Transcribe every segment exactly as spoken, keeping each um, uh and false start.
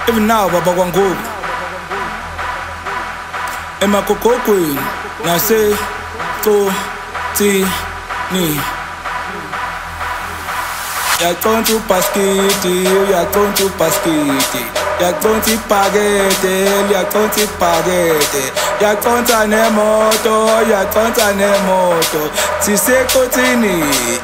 Even now baba kwangoku emakokokweni nase to ti ni yaconta ubaskiti uyaconta ubaskiti yaconta ipakete yaconta ipakete yaconta nemoto yaconta nemoto sisekotini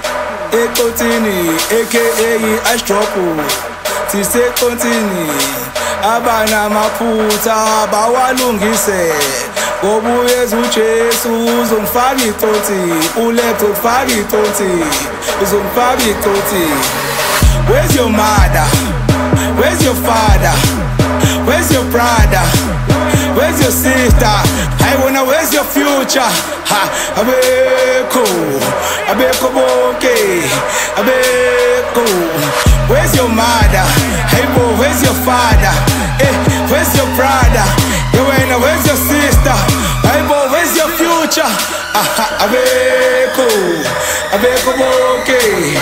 ekotini aka iStropu sisekotini abana maphutha bawalungise ngobuyeza uJesu uzongifaka iconsi ulethe ukufaka iconsi uzongifaka iconsi. Where's your mother? Where's your father? Where's your brother? Where's your sister? I wanna where's your future? Ha, abeko, abeko bonke, abeko. Where's your mother? Hey boy, where's your father? Eh, where's your brother? You wanna where's your sister? Hey boy, where's your future? Aha, abeko, abeko bonke,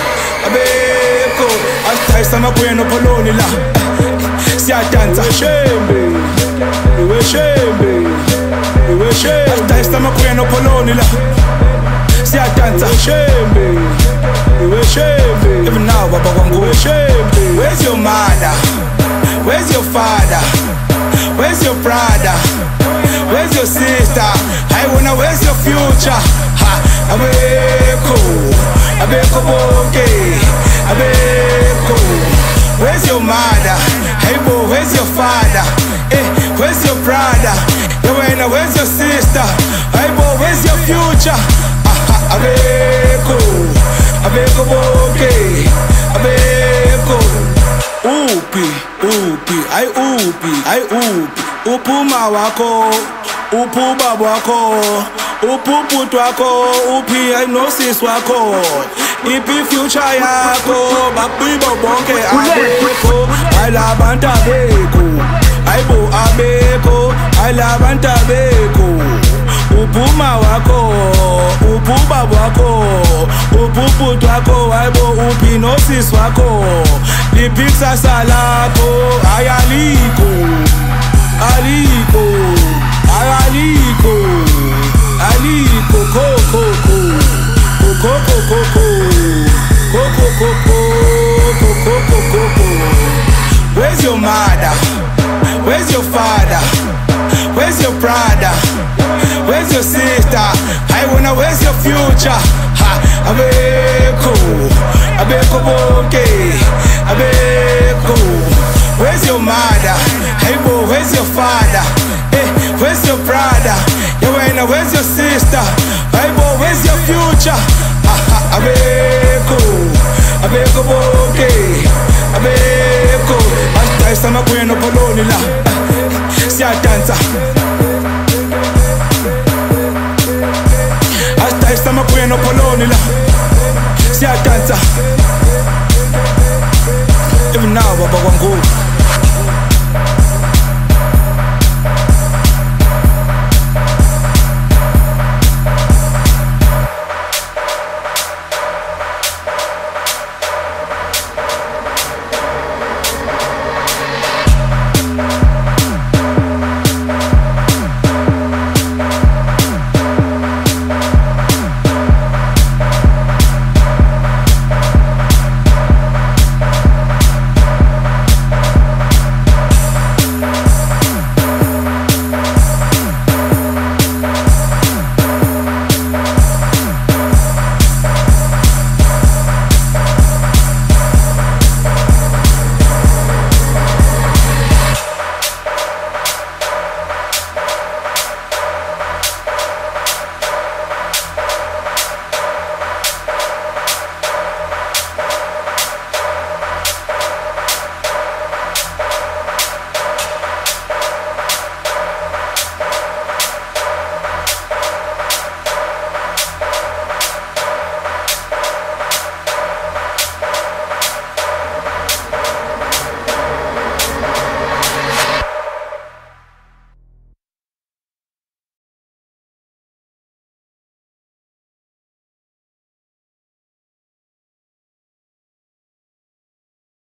abeko. Hasta sama kweno poloni la. Siyadansa shembe, iwe shembe, iwe shembe. Hasta sama kweno poloni la. Siyadansa shembe, iwe shembe. Even now baba kwangu shembe. Where's your mother? Where's your father? Where's your brother? Where's your sister? I wanna where's your future? Ha, abeko, abeko bonke, abeko. Where's your mother? Hey boy, where's your father? Eh, where's your brother? You wanna where's your sister? Hey boy, where's your future? Aha, abeko, abeko bonke, abeko. Upi, upi, ay upi, ay upi. Upuma wako, upu babu wako, upu putu wako, upi ay nosis wako. Ipi future yako, babibo bonke abeko. Ay labanta beko, ay bo abeko, ay labanta beko. Upuma wako, upu babu wako, upu putu wako, ay bo upi nosis wako. Lipiksa salako, ay aliko, aliko, ay aliko, aliko, koko, koko, koko, koko, koko, koko, koko, koko. Where's your mother? Where's your father? Where's your brother? Where's your sister? I wanna where's your future? Ha, abeko, abeko bonke, abeko. Where's your mother? Hey boy, where's your father? Eh, where's your brother? You wanna where's your sister? Hey boy, where's your future? Aha, abeko, abeko bonke, abeko. Hasta sama kweno poloni la. Siyadansa. Hasta sama kweno poloni la. Siyadansa.